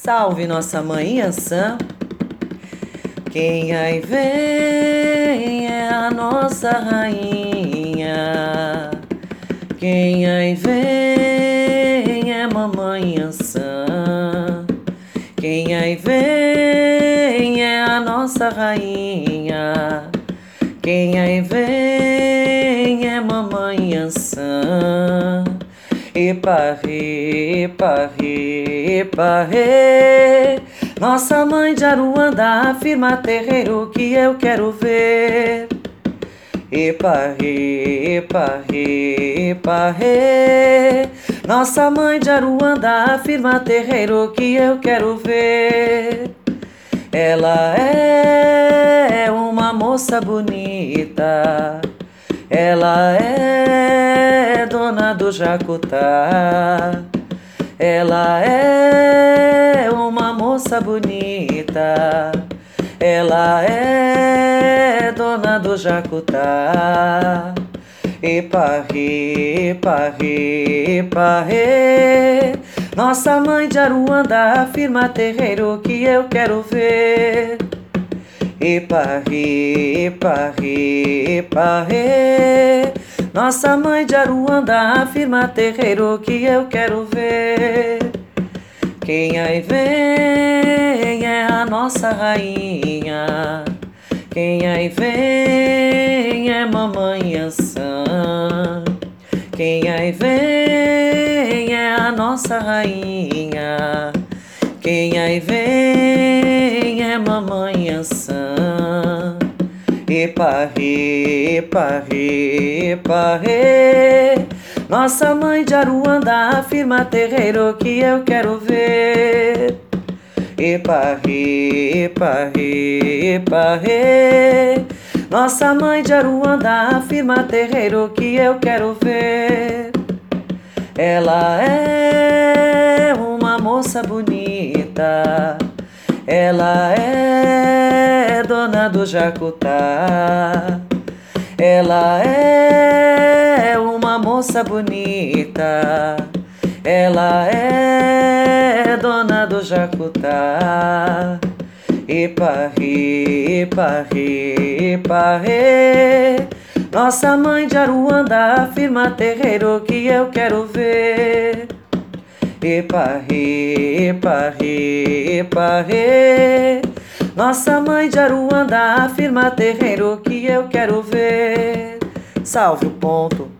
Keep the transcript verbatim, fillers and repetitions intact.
Salve nossa mãe Iansã. Quem aí vem é a nossa rainha. Quem aí vem é mamãe Iansã. Quem aí vem é a nossa rainha. Quem aí vem é mamãe Iansã. Eparê, eparê, eparê. Nossa mãe de Aruanda afirma terreiro que eu quero ver. Eparê, eparê, eparê. Nossa mãe de Aruanda afirma terreiro que eu quero ver. Ela é uma moça bonita. Ela é dona do Jacutá. Ela é uma moça bonita. Ela é dona do Jacutá. Eparê, eparê, eparê. Nossa mãe de Aruanda afirma terreiro que eu quero ver. Eparê, eparê, eparê. Nossa mãe de Aruanda afirma terreiro que eu quero ver. Quem aí vem é a nossa rainha. Quem aí vem é mamãe Iansã. Quem aí vem é a nossa rainha. Quem aí vem é mamãe Iansã. Eparê, eparê, eparê. Nossa mãe de Aruanda afirma terreiro que eu quero ver. Eparê, eparê, eparê. Nossa mãe de Aruanda afirma terreiro que eu quero ver. Ela é uma moça bonita. Ela é dona do Jacutá. Ela é uma moça bonita. Ela é dona do Jacutá. Eparê, eparê, eparê. Nossa mãe de Aruanda afirma terreiro que eu quero ver. Eparê, eparê, eparê. Nossa mãe de Aruanda afirma terreiro que eu quero ver. Salve o ponto.